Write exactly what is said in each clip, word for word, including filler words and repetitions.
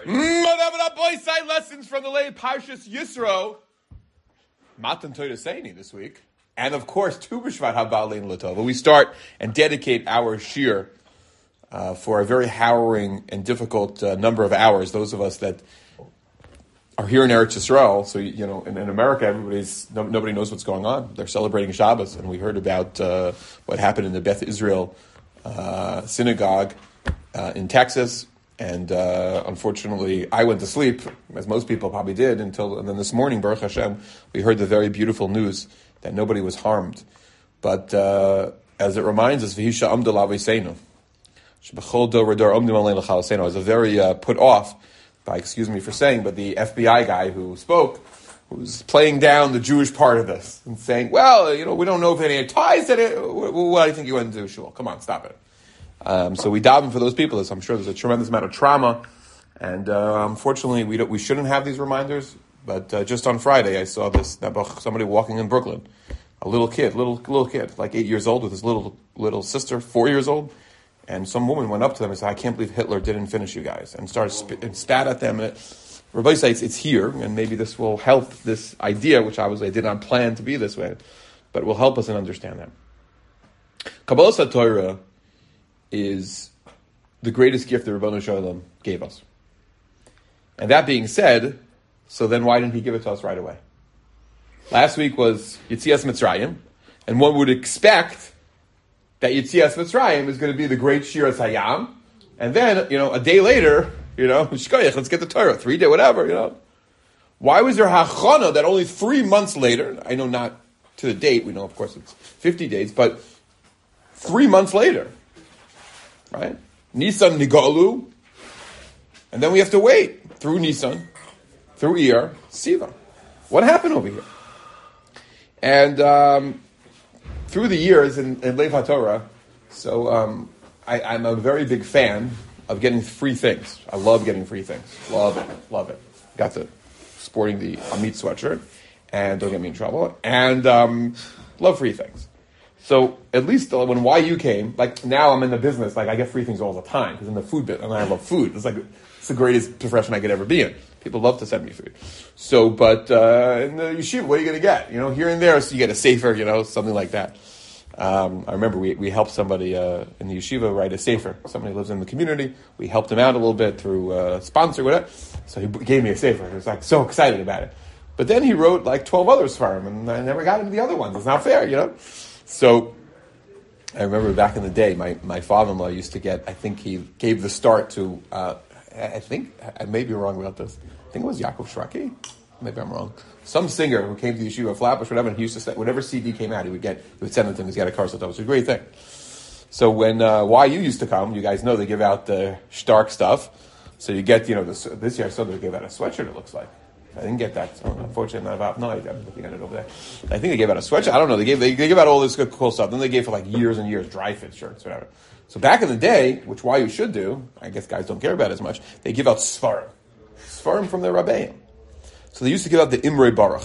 Mm, lessons from the late Parshas Yisro. Matan Torah Seini this week. And of course, Tu B'Shvat Haba Aleinu L'Tova. We start and dedicate our shir uh, for a very harrowing and difficult uh, number of hours. Those of us that are here in Eretz Yisrael, so you know, in, in America, everybody's no, nobody knows what's going on. They're celebrating Shabbos, and we heard about uh, what happened in the Beth Israel uh, synagogue uh, in Texas. And uh, unfortunately, I went to sleep, as most people probably did, until and then this morning, Baruch Hashem, we heard the very beautiful news that nobody was harmed. But uh, as it reminds us, V'hisha amdu l'avoseinu, shebechol dor v'dor omdim aleinu l'chalaseinu. I was very uh, put off by, excuse me for saying, but the F B I guy who spoke was playing down the Jewish part of this and saying, well, you know, we don't know if any ties to it. What, what do you think you went into, Shul? Come on, stop it. Um, so we daven for those people. I'm sure there's a tremendous amount of trauma, and uh, unfortunately, we don't, we shouldn't have these reminders. But uh, just on Friday, I saw this somebody walking in Brooklyn, a little kid, little little kid, like eight years old, with his little little sister, four years old, and some woman went up to them and said, "I can't believe Hitler didn't finish you guys," and started sp- and spat at them. And it, everybody says it's here, and maybe this will help this idea, which obviously I did not plan to be this way, but it will help us in understand that. Kabbalas Torah is the greatest gift the Ribono Shel Olam gave us. And that being said, so then why didn't he give it to us right away? Last week was Yetzias Mitzrayim, and one would expect that Yetzias Mitzrayim is going to be the great Shiras Hayam, and then, you know, a day later, you know, Shkoyach, let's get the Torah, three day, whatever, you know. Why was there Hachana that only three months later, I know not to the date, we know of course it's fifty days, but three months later, right? Nisan Nigalu, and then we have to wait through Nisan, through Iyar, Sivan. What happened over here? And um, through the years in, in Lev HaTorah, so um, I, I'm a very big fan of getting free things. I love getting free things. Love it, love it. Got the sporting the Amit sweatshirt, and don't get me in trouble, and um, love free things. So at least when Y U came, like now I'm in the business, like I get free things all the time because in the food bit, and I love food. It's like it's the greatest profession I could ever be in. People love to send me food. So, but uh, in the yeshiva, what are you going to get? You know, here and there, so you get a sefer, you know, something like that. Um, I remember we we helped somebody uh, in the yeshiva write a sefer. Somebody lives in the community. We helped him out a little bit through a sponsor, whatever. So he gave me a sefer. He was like so excited about it. But then he wrote like twelve others for him, and I never got into the other ones. It's not fair, you know. So I remember back in the day, my, my father-in-law used to get, I think he gave the start to, uh, I think, I may be wrong about this, I think it was Yaakov Shraki, maybe I'm wrong, some singer who came to the yeshiva, Flatbush, whatever, and he used to say, whatever C D came out, he would get, he would send it to him, he's got a car, so it was a great thing. So when uh, Y U used to come, you guys know they give out the Stark stuff, so you get, you know, this, this year I saw they gave out a sweatshirt, it looks like. I didn't get that. So unfortunately, not about. No, I'm looking at it over there. I think they gave out a sweatshirt. I don't know. They gave they, they gave out all this good, cool stuff. Then they gave for like years and years dry fit shirts, whatever. So back in the day, which why you should do, I guess guys don't care about it as much. They give out Sfarim, Sfarim from their Rabbeim. So they used to give out the Imrei Baruch.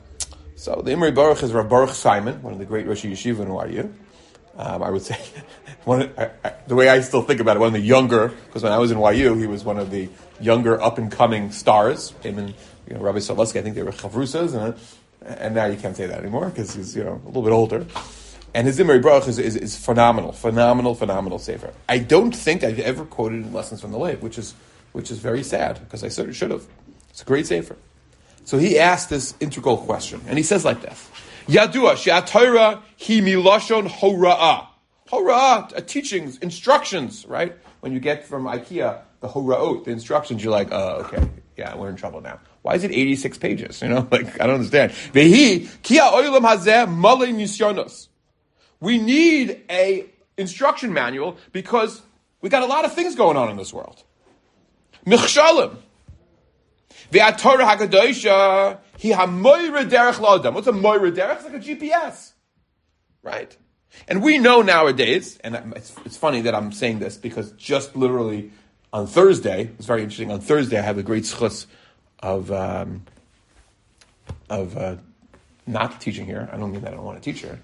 So the Imrei Baruch is Rav Baruch Simon, one of the great Rosh Yeshiva in Y U. Um, I would say, one of, I, I, the way I still think about it, one of the younger, because when I was in Y U, he was one of the younger up-and-coming stars. Came in, you know, Rabbi Solovsky, I think they were chavrusas, and, and now you can't say that anymore, because he's, you know, a little bit older. And his Imrei Baruch is, is, is phenomenal, phenomenal, phenomenal sefer. I don't think I've ever quoted in Lessons from the Lev, which is which is very sad, because I sort of should have. It's a great sefer. So he asked this integral question, and he says like this. Yadua she'atayra hi milashon hora'ah. Hora'ah, teachings, instructions, right? When you get from IKEA, the hora'ot, the instructions, you're like, oh, okay, yeah, we're in trouble now. Why is it eighty-six pages? You know, like, I don't understand. Vehi, kia oilam hazeh male nisyonos. We need a instruction manual because we got a lot of things going on in this world. Michshalim. Ve'atorah hakadoisha hi hamoyre derech la'adam. What's a moyre derech? It's like a G P S, right? And we know nowadays, and it's, it's funny that I'm saying this because just literally on Thursday, it's very interesting. On Thursday, I have a great schus of um, of uh, not teaching here. I don't mean that I don't want to teach here,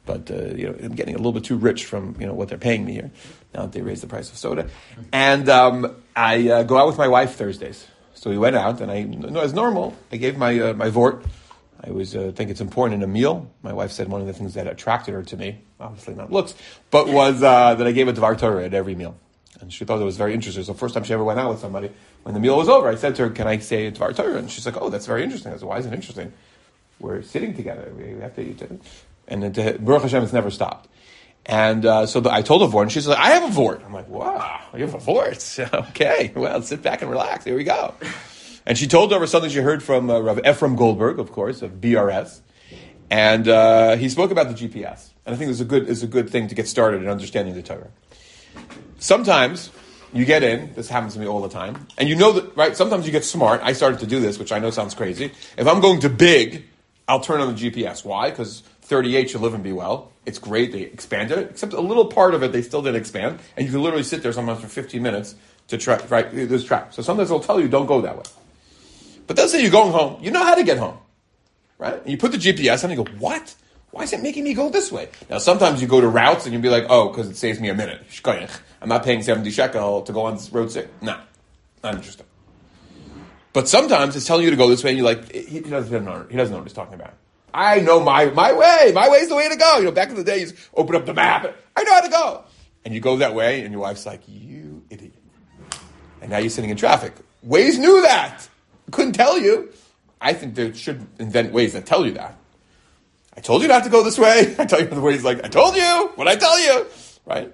but uh, you know, I'm getting a little bit too rich from you know what they're paying me here. Now that they raised the price of soda, and um, I uh, go out with my wife Thursdays. So we went out, and I, no, as normal, I gave my uh, my vort. I always uh, think it's important in a meal. My wife said one of the things that attracted her to me, obviously not looks, but was uh, that I gave a Dvar Torah at every meal. And she thought it was very interesting. So the first time she ever went out with somebody, when the meal was over, I said to her, can I say a Dvar Torah? And she's like, oh, that's very interesting. I said, why is it interesting? We're sitting together. We have to eat it. And then to, Baruch Hashem, it's never stopped. And uh, so the, I told her vort, and she's like, I have a vort. I'm like, wow, you have a vort? Okay, well, sit back and relax. Here we go. And she told over something she heard from uh, Rav Ephraim Goldberg, of course, of B R S. And uh, he spoke about the G P S. And I think it's a good it's a good thing to get started in understanding the Torah. Sometimes you get in, this happens to me all the time, and you know that, right, sometimes you get smart. I started to do this, which I know sounds crazy. If I'm going to big, I'll turn on the G P S. Why? Because thirty-eight should live and be well. It's great, they expanded it, except a little part of it they still didn't expand, and you can literally sit there sometimes for fifteen minutes to track, right, there's track. So sometimes they'll tell you, don't go that way. But they'll say you're going home, you know how to get home, right? And you put the G P S on and you go, what? Why is it making me go this way? Now, sometimes you go to routes and you'll be like, oh, because it saves me a minute. I'm not paying seventy shekel to go on road six. Nah, not interested. But sometimes it's telling you to go this way and you're like, he doesn't know, he doesn't know what he's talking about. I know my, my way. My way is the way to go. You know, back in the day, you just open up the map. I know how to go. And you go that way and your wife's like, you idiot. And now you're sitting in traffic. Waze knew that. Couldn't tell you. I think they should invent ways that tell you that. I told you not to go this way. I tell you the ways like, I told you, what I tell you, right?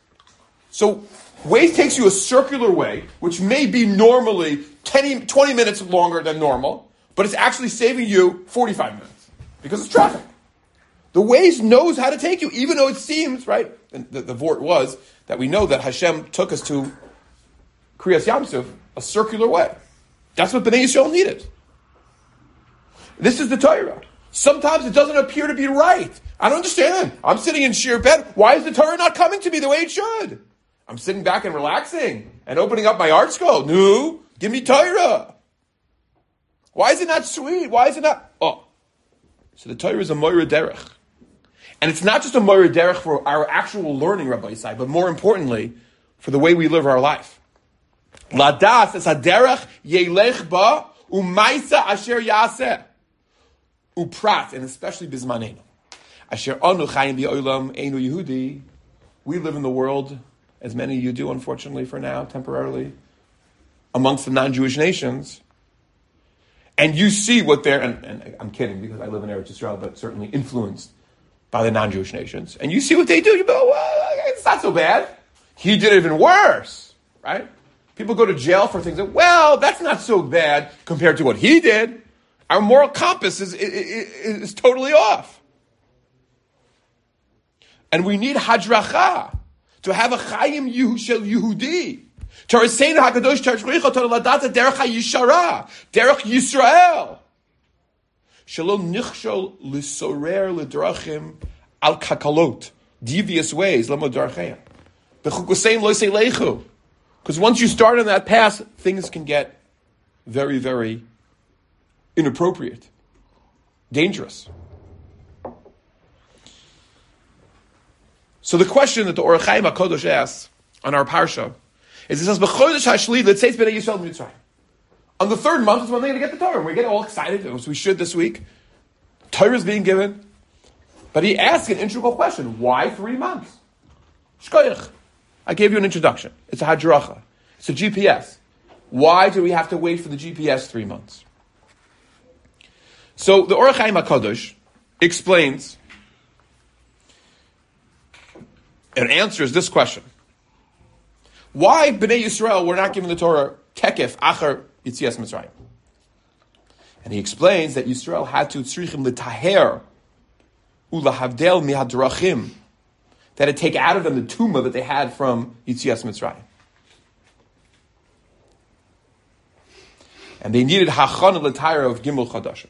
So Waze takes you a circular way, which may be normally ten, twenty minutes longer than normal, but it's actually saving you forty-five minutes because it's traffic. The Waze knows how to take you, even though it seems, right, and the, the vort was that we know that Hashem took us to Kriyas Yamsuf, a circular way. That's what Bnei Yisrael needed. This is the Torah. Sometimes it doesn't appear to be right. I don't understand. I'm sitting in sheer bed. Why is the Torah not coming to me the way it should? I'm sitting back and relaxing and opening up my art scroll. No, give me Torah. Why is it not sweet? Why is it not? Oh, so the Torah is a Moira Derech. And it's not just a Moira Derech for our actual learning, Rabbi Yisai, but more importantly, for the way we live our life. Ladas es haderech yelech ba umaisa asher yaseh. Uprat, and especially bismanenu. Asher anu chayim bi'olam einu Yehudi. We live in the world, as many of you do, unfortunately, for now, temporarily, amongst the non-Jewish nations. And you see what they're, and, and I'm kidding because I live in Eretz Yisrael, but certainly influenced by the non-Jewish nations. And you see what they do, you go, well, it's not so bad. He did it even worse, right? People go to jail for things that, well, that's not so bad compared to what he did. Our moral compass is, is, is totally off. And we need hadracha to have a chayim shel Yehudi. Taraseinu hakadosh tarshricha to ladata derech hayishara, derech Yisrael. Shalom nichshol lisorer ledrachim al kakalot, devious ways lamo darcheim. Bechukosein lo seilechu. Because once you start on that path, things can get very, very inappropriate, dangerous. So the question that the Or HaChaim HaKadosh asks on our parsha is, it says, "B'chodesh hashli l'tzeis b'nei Yisrael mitzrayim." On the third month is when they're going to get the Torah. We get all excited, as we should this week. Torah is being given. But he asks an integral question. Why three months? Shkoyach. I gave you an introduction. It's a hadracha. It's a G P S. Why do we have to wait for the G P S three months? So the Or HaChaim HaKadosh explains and answers this question. Why Bnei Yisrael were not given the Torah tekef achar Yitzias Mitzrayim? And he explains that Yisrael had to tzrichim l'taher ulahavdel mihadrachim, that it take out of them the tumah that they had from Yitzias Mitzrayim. And they needed hachana l'taher of Gimel Chadashim.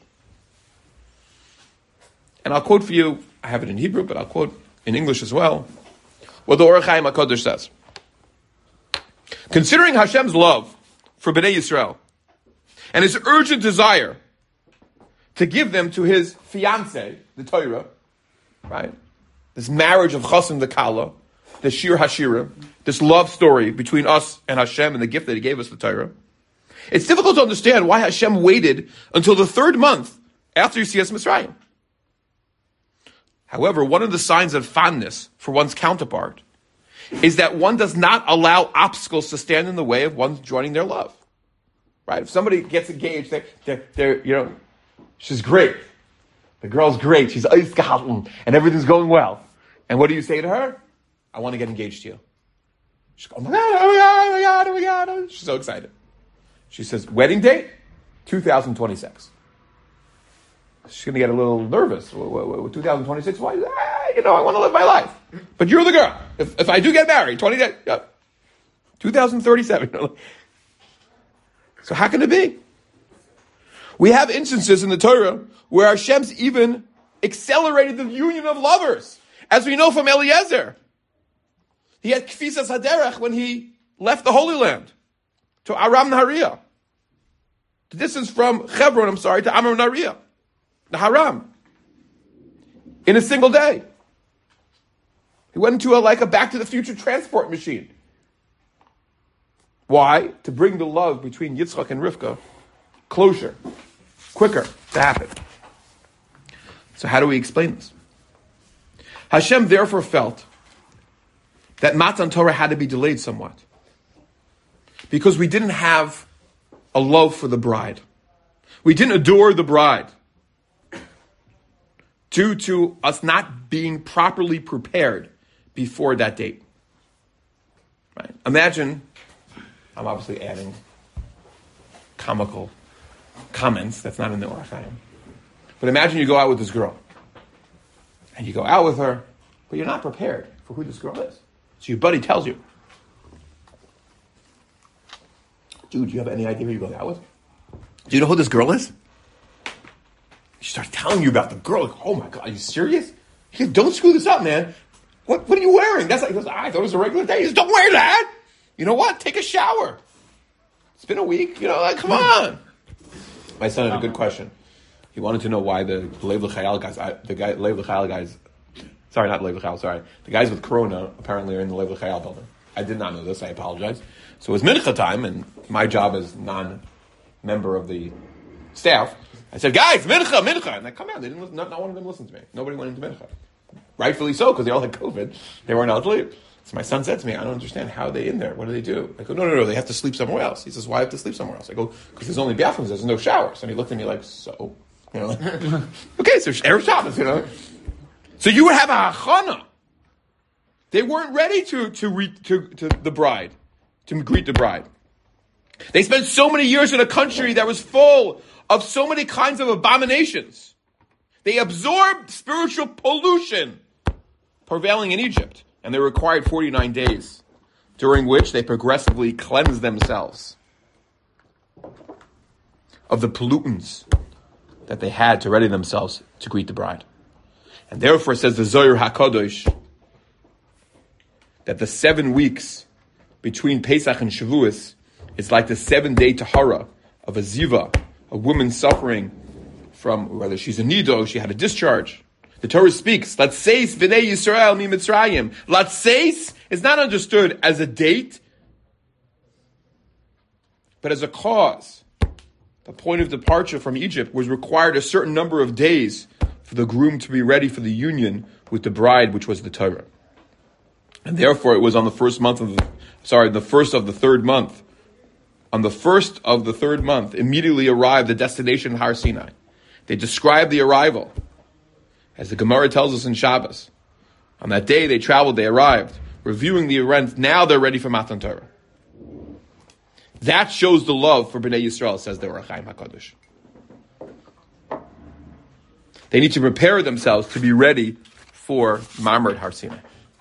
And I'll quote for you, I have it in Hebrew, but I'll quote in English as well, what the Or HaChaim HaKadosh says. Considering Hashem's love for Bnei Yisrael and his urgent desire to give them to his fiancé, the Torah, right? this marriage of Chasam the Kala, the Shir Hashirim, this love story between us and Hashem and the gift that He gave us, the Torah, it's difficult to understand why Hashem waited until the third month after Yetzias Mitzrayim. However, one of the signs of fondness for one's counterpart is that one does not allow obstacles to stand in the way of one joining their love. Right? If somebody gets engaged, they're, they're, they're you know, she's great. The girl's great. She's eisgehalten, and everything's going well. And what do you say to her? I want to get engaged to you. She goes, oh my God, oh my God, oh my God, oh my God. Oh. She's so excited. She says, wedding date, two thousand twenty-six. She's going to get a little nervous. two thousand twenty-six, why? Ah, you know, I want to live my life. But you're the girl. If, if I do get married, twenty days, yeah, two thousand thirty-seven. So how can it be? We have instances in the Torah where Hashem's even accelerated the union of lovers. As we know from Eliezer. He had Kfisas Haderech when he left the Holy Land to Aram Nahariya. The distance from Hebron, I'm sorry, to Aram Nahariya. The Haram. In a single day. He went into a, like a Back to the Future transport machine. Why? To bring the love between Yitzchak and Rivka closer, quicker to happen. So how do we explain this? Hashem therefore felt that Matan Torah had to be delayed somewhat. Because we didn't have a love for the bride. We didn't adore the bride. Due to us not being properly prepared before that date. Right? Imagine, I'm obviously adding comical comments, that's not in the Orach Chaim. But imagine you go out with this girl. And you go out with her, but you're not prepared for who this girl is. So your buddy tells you, dude, do you have any idea who you're going out with? Do you know who this girl is? She starts telling you about the girl. Like, oh my God, are you serious? He goes, don't screw this up, man. What What are you wearing? That's like, he goes, I thought it was a regular day. He goes, don't wear that. You know what? Take a shower. It's been a week. You know, like, come on. My son had a good question. He wanted to know why the Lev L'Chayal guys, I, the guy, Lev L'Chayal guys, sorry, not Lev L'Chayal, sorry. The guys with Corona apparently are in the Lev L'Chayal building. I did not know this. I apologize. So it was Mincha time, and my job as non-member of the staff, I said, guys, Mincha, Mincha. And they come out. They didn't listen, not, not one of them listened to me. Nobody went into Mincha. Rightfully so, because they all had COVID. They weren't allowed to leave. So my son said to me, I don't understand. How are they in there? What do they do? I go, no, no, no, they have to sleep somewhere else. He says, why have to sleep somewhere else? I go, because there's only bathrooms, there's no showers. And he looked at me like, so? You know, like, okay, so Erev Shabbos, you know. So you would have a hachana. They weren't ready to, to, re, to, to the bride, to greet the bride. They spent so many years in a country that was full of so many kinds of abominations. They absorbed spiritual pollution prevailing in Egypt. And they required forty-nine days, during which they progressively cleansed themselves of the pollutants that they had to ready themselves to greet the bride. And therefore, says the Zohar HaKadosh, that the seven weeks between Pesach and Shavuos is like the seven-day tahara of a ziva, a woman suffering from whether she's a nido, she had a discharge. The Torah speaks, Latseis v'nei Yisrael mi Mitzrayim. Latseis is not understood as a date, but as a cause. The point of departure from Egypt was required a certain number of days for the groom to be ready for the union with the bride, which was the Torah. And therefore it was on the first month of the, sorry, the first of the third month. On the first of the third month, immediately arrived the destination Har Sinai. They describe the arrival. As the Gemara tells us in Shabbos, on that day they traveled, they arrived, reviewing the events. Now they're ready for Matan Torah. That shows the love for Bnei Yisrael, says the Orach Chaim HaKadosh. They need to prepare themselves to be ready for Mamre Har Sinai.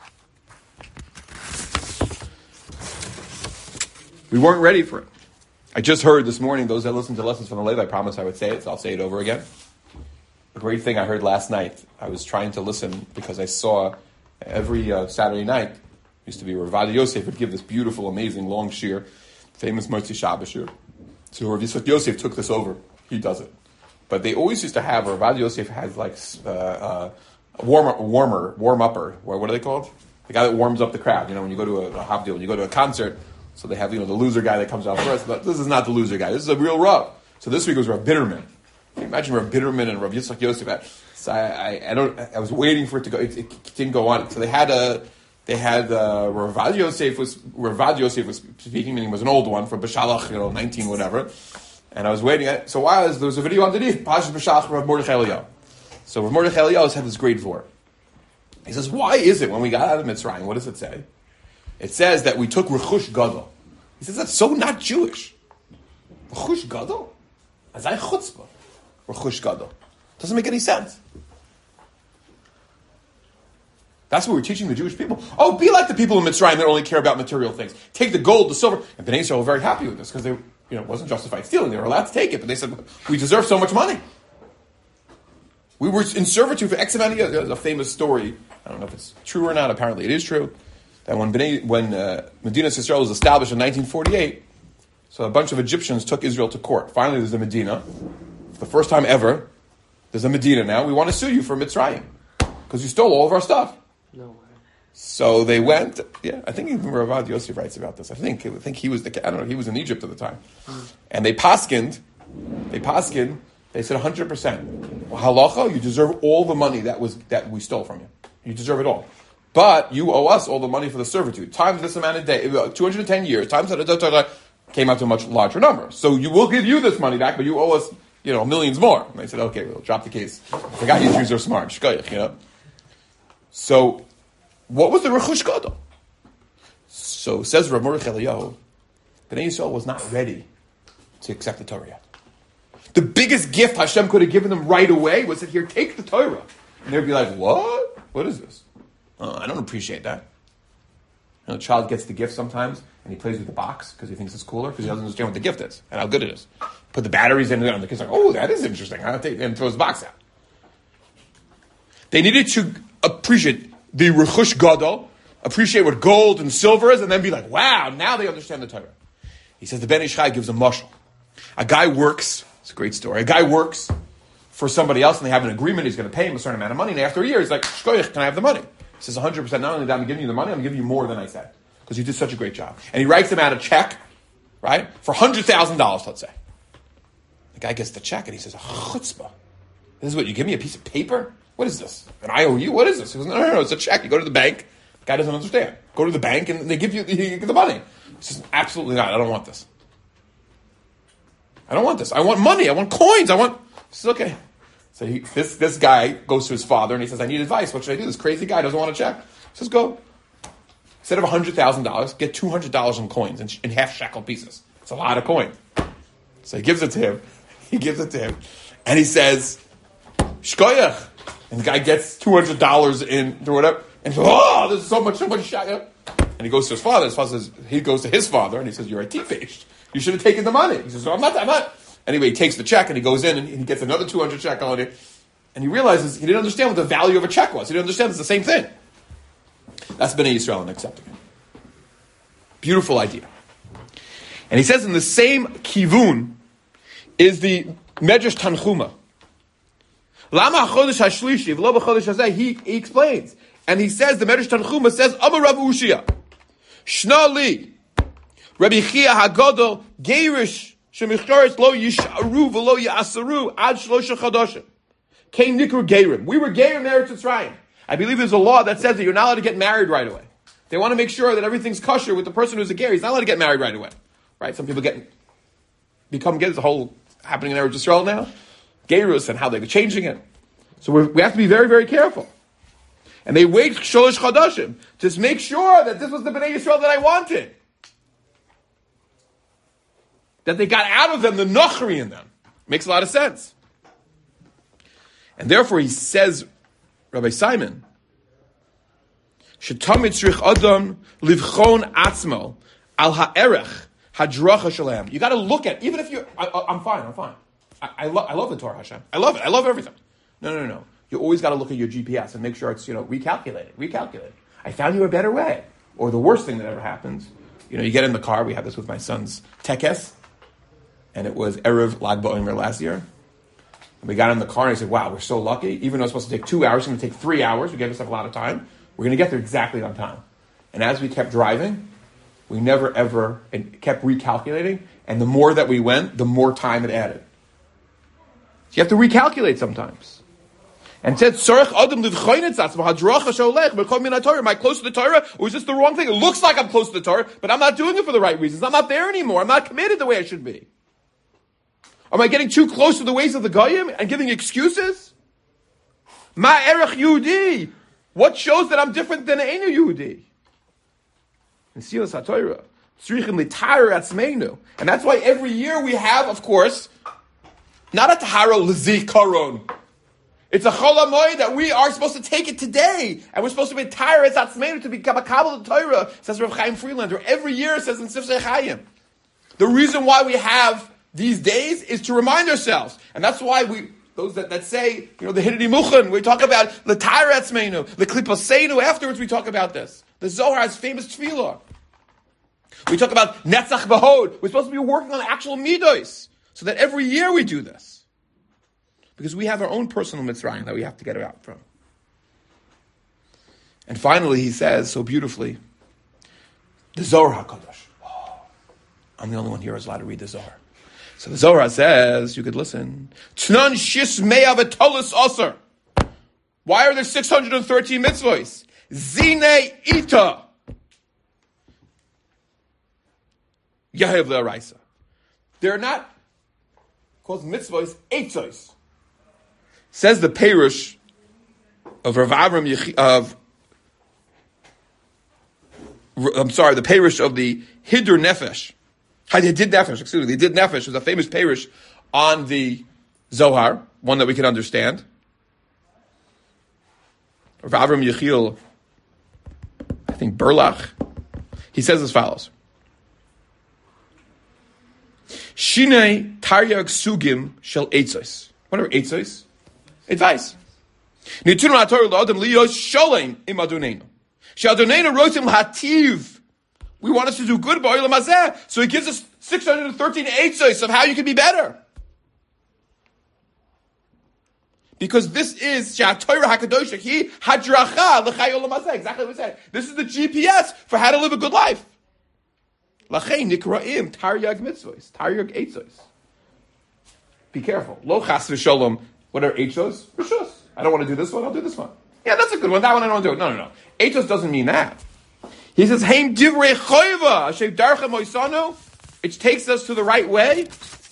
We weren't ready for it. I just heard this morning, those that listened to lessons from the Lev, I promised I would say it, so I'll say it over again. A great thing I heard last night. I was trying to listen because I saw every uh, Saturday night, used to be where Rav Yosef would give this beautiful, amazing, long shir, famous Motzi Shabbos shir. So Rav Yitzchak Yosef took this over. He does it. But they always used to have, Rav Yosef has like uh, uh, a warmer, warmer, warm upper. What are they called? The guy that warms up the crowd. You know, when you go to a, a hop deal, when you go to a concert, so they have, you know, the loser guy that comes out first. But this is not the loser guy. This is a real Rav. So this week was Rav Bitterman. Can you imagine Rav Bitterman and Rav Yitzchak Yosef? So I, I, I don't. I was waiting for it to go. It, it didn't go on. So they had a. They had uh, Rav Yosef was Rav Yosef was speaking, meaning it was an old one from Bashalach, you know, nineteen whatever. And I was waiting. At, so while there was a video underneath, Pashas Bashalach Rav Mordechai Eliyahu. So Rav Mordechai Eliyahu had this great vor. He says, why is it when we got out of Mitzrayim, what does it say? It says that we took Rechush Gadol. He says that's so not Jewish. Rechush Gadol? Azai chutzpah. Rechush Gadol. Doesn't make any sense. That's what we're teaching the Jewish people. Oh, be like the people in Mitzrayim that only care about material things. Take the gold, the silver. And Bnei Yisrael were very happy with this because they, you know, it wasn't justified stealing. They were allowed to take it, but they said, we deserve so much money. We were in servitude for X amount of years. There's a famous story. I don't know if it's true or not. Apparently it is true. That when Bnei, when uh, Medina Yisrael was established in nineteen forty-eight, so a bunch of Egyptians took Israel to court. Finally, there's a Medina. For the first time ever, there's a Medina now. We want to sue you for Mitzrayim because you stole all of our stuff. No way. So they went. Yeah, I think even Ravad Yosef writes about this. I think I think he was the. I don't know. He was in Egypt at the time, mm. and they paskined. They paskined. They said one hundred percent. Halacha, you deserve all the money that was that we stole from you. You deserve it all. But you owe us all the money for the servitude. Times this amount of day, two hundred ten years, times da, da, da, da, came out to a much larger number. So you will give you this money back, but you owe us, you know, millions more. And they said, okay, we'll drop the case. I forgot you Jews are smart. Shkoyach, you know. So, what was the Rechush Gadol? So, says Rav Mordechai Eliyahu, Bnei Yisrael was not ready to accept the Torah yet. The biggest gift Hashem could have given them right away was that, here, take the Torah. And they'd be like, what? What is this? Oh, I don't appreciate that. You know, the child gets the gift sometimes, and he plays with the box because he thinks it's cooler, because he doesn't understand what the gift is, and how good it is. Put the batteries in there, and the kid's like, oh, that is interesting. I'll take it, and throws the box out. They needed to appreciate the Rechush Gadol, appreciate what gold and silver is, and then be like, wow, now they understand the Torah. He says the Ben Ish Chai gives a mashal. A guy works, it's a great story, a guy works for somebody else, and they have an agreement, he's going to pay him a certain amount of money, and after a year, he's like, shkoyach, can I have the money? He says, one hundred percent, not only that I'm giving you the money, I'm giving you more than I said, because you did such a great job. And he writes him out a check, right, for one hundred thousand dollars, let's say. The guy gets the check, and he says, a chutzpah. This is what, you give me a piece of paper? What is this? An I O U? What is this? He goes, no, no, no, it's a check. You go to the bank. The guy doesn't understand. Go to the bank, and they give you, you get the money. He says, absolutely not. I don't want this. I don't want this. I want money. I want coins. I want... He says, okay. So he, this this guy goes to his father and he says, I need advice. What should I do? This crazy guy doesn't want a check. He says, go. Instead of one hundred thousand dollars, get two hundred dollars in coins, in, in half shekel pieces. It's a lot of coin. So he gives it to him. He gives it to him. And he says, shkoyach. And the guy gets two hundred dollars in, or whatever. And he says, oh, there's so much, so much shekel. And he goes to his father. His father says, he goes to his father and he says, you're a thief. You should have taken the money. He says, no, I'm not, I'm not. Anyway, he takes the check and he goes in and he gets another two hundred shekel on it. And he realizes he didn't understand what the value of a check was. He didn't understand it's the same thing. That's Bnei Yisrael and accepting it. Beautiful idea. And he says in the same kivun is the Medrash Tanchuma. Lama chodesh hashlishi v'lo b'chodesh hazeh. He he explains. And he says, the Medrash Tanchuma says, Amar Rav Ushia, Shna li, Rabbi Chia HaGadol, Geirish, Shemicharetz lo yisharu v'lo yasaru ad shlosha chadashim. Came nikru geirim. We were geirim there to Mitzrayim. I believe there's a law that says that you're not allowed to get married right away. They want to make sure that everything's kosher with the person who's a geir. He's not allowed to get married right away. Right? Some people get, become geir. There's a whole happening in Eretz Yisrael now. Geirus and how they're changing it. So we're, we have to be very, very careful. And they wait sholosh chadashim to make sure that this was the Bnei Yisrael that I wanted. That they got out of them the nochri in them. Makes a lot of sense. And therefore he says, Rabbi Simon, Shetamid tzrich adam livchon atzmo al ha'erech hadracha shalem. You got to look at, even if you, I, I'm fine, I'm fine. I, I, lo- I love the Torah Hashem. I love it. I love everything. No, no, no, no. You always got to look at your G P S and make sure it's, you know, recalculated, recalculated. I found you a better way. Or the worst thing that ever happens, you know, you get in the car, we had this with my son's Tekes, and it was Erev Lag BaOmer last year. And we got in the car and I said, wow, we're so lucky. Even though it's supposed to take two hours, it's going to take three hours. We gave ourselves a lot of time. We're going to get there exactly on time. And as we kept driving, we never ever and kept recalculating. And the more that we went, the more time it added. So you have to recalculate sometimes. And said, Am I close to the Torah? Or is this the wrong thing? It looks like I'm close to the Torah, but I'm not doing it for the right reasons. I'm not there anymore. I'm not committed the way I should be. Am I getting too close to the ways of the Goyim and giving excuses? Ma erech Yehudi. What shows that I'm different than Einu Yehudi? And Silas HaTorah. Tzrichim l'tahar atzmeinu. And that's why every year we have, of course, not a tahara l'zikaron. It's a chol hamoed that we are supposed to take it today. And we're supposed to be tahar atzmeinu to become a kabbalah Torah, says Rav Chaim Friedlander. Every year, says in Sifsei Chaim. The reason why we have these days is to remind ourselves. And that's why we, those that, that say, you know, the Hiddi Muchen, we talk about the tahar atzmeinu, the kliposeinu, afterwards we talk about this. The Zohar has famous tefillah. We talk about Netzach V'Hod. We're supposed to be working on actual midos, so that every year we do this. Because we have our own personal Mitzrayim that we have to get out from. And finally, he says so beautifully, the Zohar HaKadosh. Oh, I'm the only one here who's allowed to read the Zohar. So the Zohar says, you could listen, Tnan Shis Me'av Etolis Osir. Why are there six hundred thirteen mitzvahs? Zine Ita. Yahav L'Araisa. They're not called mitzvahs, eitzos. Says the Perush of Rav Avram Yechi, of I'm sorry, the Perush of the Hidur Nefesh. They did Nefesh, excuse me, they did Nefesh was a famous Perush on the Zohar, one that we can understand. Rav Avram Yechiel, I think Berlach, he says as follows. Shinei taryag sugim shel eitzos. What are eitzos? Advice. Nitunu haTorah la'adam liyos sholem im Adoneinu. She'Adoneinu rotem hativ. We want us to do good ba'olam hazeh. So he gives us six hundred thirteen eitzos of how you can be better. Because this is she'aTorah hakadosh he hadracha l'chai olam hazeh. Exactly what we said. This is the G P S for how to live a good life. Lachay nikraim taryag mitzvos, taryag eitzos. Be careful. Lo chas v'sholom. What are eitzos? Rishus. I don't want to do this one. I'll do this one. Yeah, that's a good one. That one I don't want to do. No, no, no. Eitzos doesn't mean that. He says, "Heim divrei choiva asher darcha moisanu." It takes us to the right way.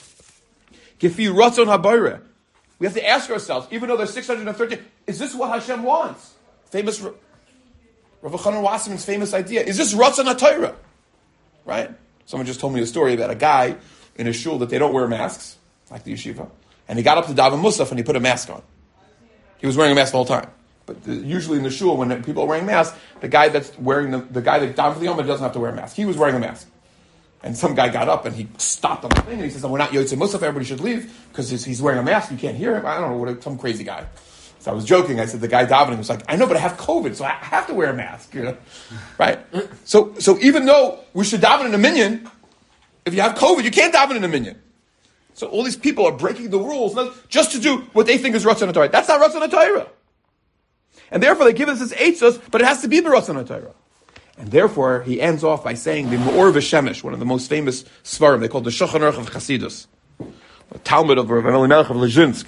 Gefi ratzon habayre. We have to ask ourselves, even though there's six hundred thirteen, is this what Hashem wants? Famous Rav Chanan Wasserman's famous idea. Is this ratzon haTorah? Right? Someone just told me a story about a guy in a shul that they don't wear masks, like the yeshiva, and he got up to daven Musaf and he put a mask on. He was wearing a mask the whole time. But the, usually in the shul, when people are wearing masks, the guy that's wearing the, the guy that daven for the Yom doesn't have to wear a mask. He was wearing a mask. And some guy got up and he stopped on the thing and he says, we're not Yotzei Musaf, everybody should leave because he's wearing a mask, you can't hear him. I don't know, what some crazy guy. So I was joking. I said, the guy davening was like, I know, but I have COVID, so I have to wear a mask. You know? Right? So so even though we should daven in a minyan, if you have COVID, you can't daven in a minyan. So all these people are breaking the rules just to do what they think is Ratzon HaTorah. That's not Ratzon HaTorah. And therefore they give us this eitzos, but it has to be the Ratzon HaTorah. And therefore he ends off by saying the Me'or V'Shemesh, one of the most famous svarim, they call the Shulchan Aruch of Chasidus, the Talmud of Rav Elimelech of Lezhinsk.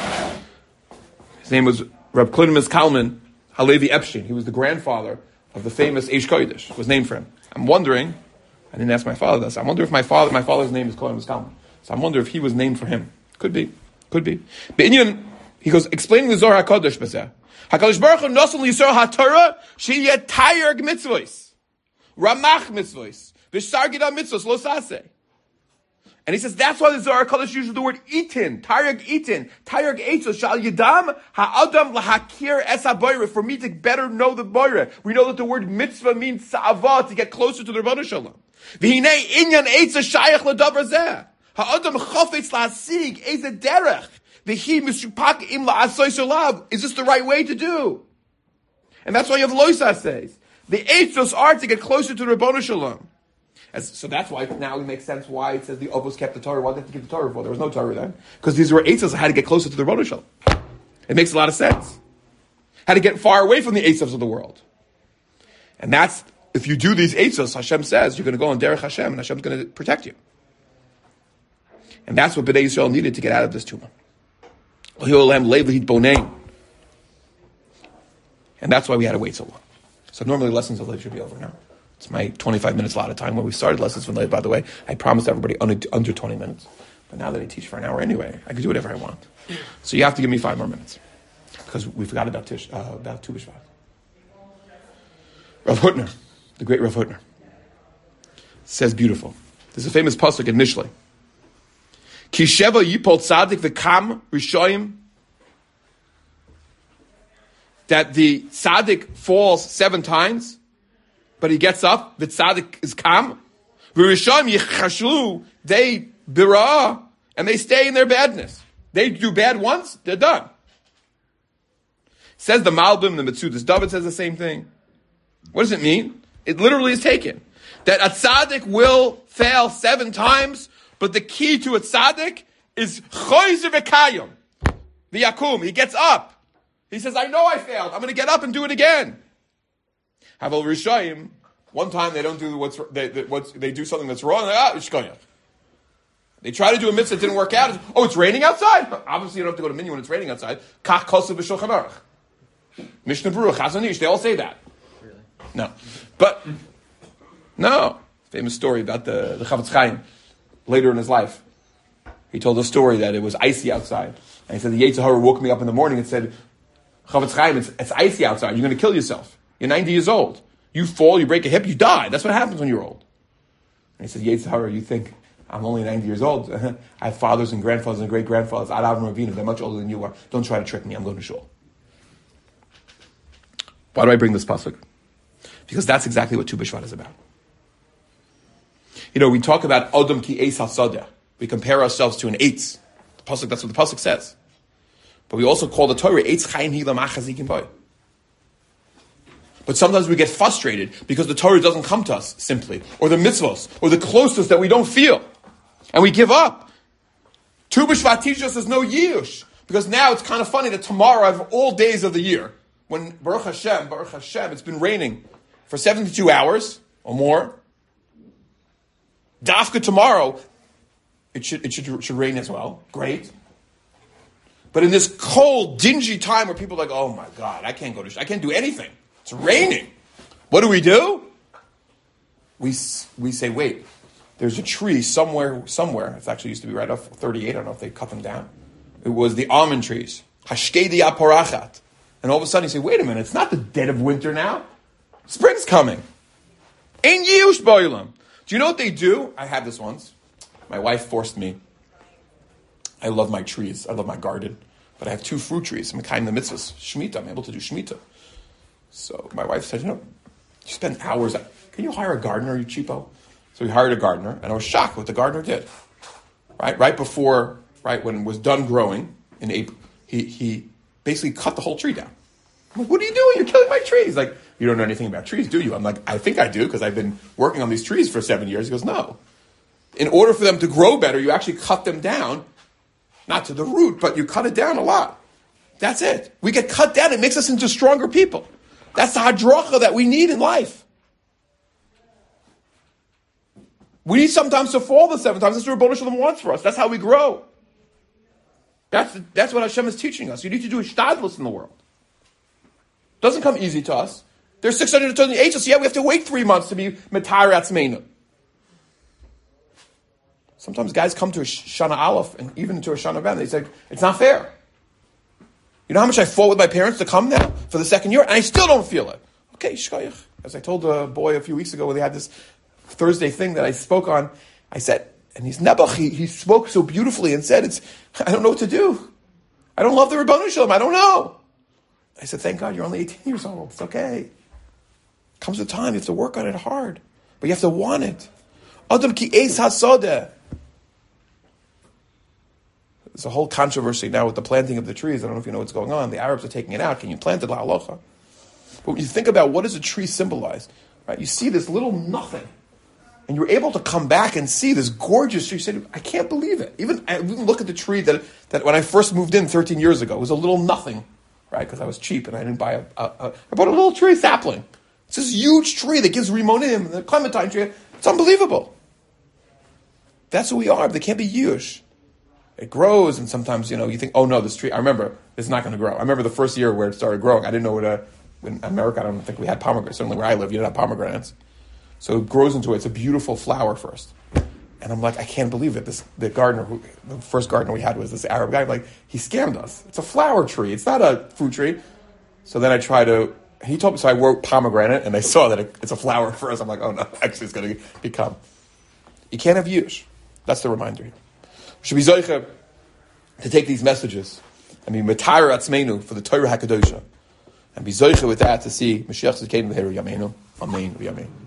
His name was Reb Klonimus Kalman Halevi Epstein. He was the grandfather of the famous Eish Kodesh. It was named for him. I'm wondering, I didn't ask my father this, I wonder if my father, my father's name is Klonimus Kalman. So I wonder if he was named for him. Could be. Could be. Be'inyan, he goes, explaining the Zohar HaKadosh B'zeh. HaKadosh Baruch Hu noson l'Yisrael HaTorah she'yeh tayarg mitzvos. Ramach mitzvos. V'sargida mitzvos lo saseh. And he says, that's why the Zohar HaKadosh uses the word itin, taryag itin, taryag eitzos, shal yidam ha'adam lahakir es ha'boire, for me to better know the boire. We know that the word mitzvah means sa'avah, to get closer to the Rebbeinu Shalom. V'hinei inyan eitzos shayach l'davar zeh. Ha'adam chafetz la'asig, eze derech. V'hi misupak im la'asoy solav. Is this the right way to do? And that's why you have Loisa says. The eitzos are to get closer to the Rebbeinu Shalom. As, so that's why now it makes sense why it says the Ovos kept the Torah. Why did they have to keep the Torah for? There was no Torah then. Because these were Eitzos how to get closer to the Rebbeinu Shalom. It makes a lot of sense. How to get far away from the Eitzos of the world. And that's, if you do these Eitzos, Hashem says, you're going to go on Derech Hashem, and Hashem's going to protect you. And that's what Bnei Yisrael needed to get out of this tumah. And that's why we had to wait so long. So normally lessons of Lev should be over now. It's my twenty-five minutes a lot of time. When we started lessons from Lev, by the way, I promised everybody under, under twenty minutes. But now that I teach for an hour anyway, I can do whatever I want. So you have to give me five more minutes. Because we forgot about Tish, uh, about Tu B'Shvat. Rav Hutner, the great Rav Hutner, says beautiful. There's a famous pasuk in Mishlei. Ki sheva yipol tzadik v'kam rishoyim. That the tzaddik falls seven times, but he gets up. The tzaddik is kam. V'rishoyim yichashlu. They birah, and they stay in their badness. They do bad once, they're done. Says the Malbim, the Metzudas David says the same thing. What does it mean? It literally is taken. That a tzaddik will fail seven times, but the key to a tzaddik is choyzer v'kayim. The yakum, he gets up. He says, I know I failed. I'm going to get up and do it again. Havel Rishayim, one time they don't do what's, they, they, what's, they do something that's wrong. Like, ah, Ishkoyach. They try to do a mitzvah that didn't work out. Oh, it's raining outside? Obviously you don't have to go to minyan when it's raining outside. Kach kosev v'shulchan aruch. Mishnah Berurah, Chazon Ish, they all say that. Really? No. But, no. Famous story about the, the Chavetz Chaim. Later in his life, he told a story that it was icy outside. And he said, the Yetzer Hara woke me up in the morning and said, Chavetz Chaim, it's, it's icy outside. You're going to kill yourself. You're ninety years old. You fall, you break a hip, you die. That's what happens when you're old. And he said, Yetzer Hara, you think I'm only ninety years old? I have fathers and grandfathers and great-grandfathers. Ad Avram Avinu, they're much older than you are. Don't try to trick me. I'm going to shul. Why do I bring this pasuk? Because that's exactly what Tu B'Shvat is about. You know, we talk about Odom ki Eitz HaSodeh. We compare ourselves to an eitz. The pasuk, that's what the pasuk says. But we also call the Torah Eitz Chaim Hi Lamach Chazikim Boy. But sometimes we get frustrated because the Torah doesn't come to us simply, or the mitzvos, or the closeness that we don't feel, and we give up. Tu B'Shvat teaches us there's no yiush, because now it's kind of funny that tomorrow, out of all days of the year, when Baruch Hashem, Baruch Hashem, it's been raining for seventy-two hours or more. Dafka tomorrow, it should it should, it should rain as well. Great. But in this cold, dingy time where people are like, oh my God, I can't go to, I can't do anything. It's raining. What do we do? We we say, wait, there's a tree somewhere, somewhere. It actually used to be right off thirty-eight. I don't know if they cut them down. It was the almond trees. Hashkedi aparachat. And all of a sudden you say, wait a minute, it's not the dead of winter now. Spring's coming. Ein yiush boilam. Do you know what they do? I had this once. My wife forced me. I love my trees. I love my garden. But I have two fruit trees. I'm kind of the mitzvahs. Shemitah. I'm able to do Shemitah. So my wife said, you know, you spend hours. Can you hire a gardener, you cheapo? So we hired a gardener. And I was shocked what the gardener did. Right? Right before, right, when it was done growing in April, he, he basically cut the whole tree down. I'm like, what are you doing? You're killing my trees. Like, you don't know anything about trees, do you? I'm like, I think I do, because I've been working on these trees for seven years. He goes, no. In order for them to grow better, you actually cut them down, not to the root, but you cut it down a lot. That's it. We get cut down. It makes us into stronger people. That's the hadracha that we need in life. We need sometimes to fall the seven times. That's what Rebbeinu Shalom wants for us. That's how we grow. That's, that's what Hashem is teaching us. You need to do ishtadlus in the world. Doesn't come easy to us. There's six hundred twenty ages. Yeah, we have to wait three months to be Matar Atzmeinu. Sometimes guys come to a Shana Aleph and even to a Shana Ben. They say, it's not fair. You know how much I fought with my parents to come now for the second year? And I still don't feel it. Okay, shkoyach. As I told a boy a few weeks ago when they had this Thursday thing that I spoke on, I said, and he's Nebuch, he, he spoke so beautifully and said, "It's I don't know what to do. I don't love the Rebbeinu Shalom. I don't know." I said, thank God you're only eighteen years old. It's okay. Comes a time, you have to work on it hard. But you have to want it. Adam ki Eitz HaSodeh. There's a whole controversy now with the planting of the trees. I don't know if you know what's going on. The Arabs are taking it out. Can you plant it la halacha? But when you think about what does a tree symbolize, right? You see this little nothing. And you were able to come back and see this gorgeous tree. You said, I can't believe it. Even, I even look at the tree that, that when I first moved in thirteen years ago, it was a little nothing, right? Because I was cheap and I didn't buy a, a, a, I bought a little tree sapling. It's this huge tree that gives Rimonim, the clementine tree. It's unbelievable. That's who we are. They can't be huge. It grows, and sometimes, you know, you think, oh no, this tree, I remember, it's not going to grow. I remember the first year where it started growing. I didn't know what a, in America, I don't think we had pomegranates. Certainly where I live, you didn't have pomegranates. So it grows into it. It's a beautiful flower first. And I'm like, I can't believe it. This the gardener, who, the first gardener we had was this Arab guy. I'm like, he scammed us. It's a flower tree. It's not a fruit tree. So then I try to, he told me, so I wrote pomegranate, and I saw that it, it's a flower first. I'm like, oh no, actually it's going to become. You can't have yush. That's the reminder here. We should be zoicha to take these messages and be metayr atzmeinu for the Torah HaKadosha. And be zoicha with that to see Mashiach Zidkeinu V'Heru Yameinu. Amen. Amen.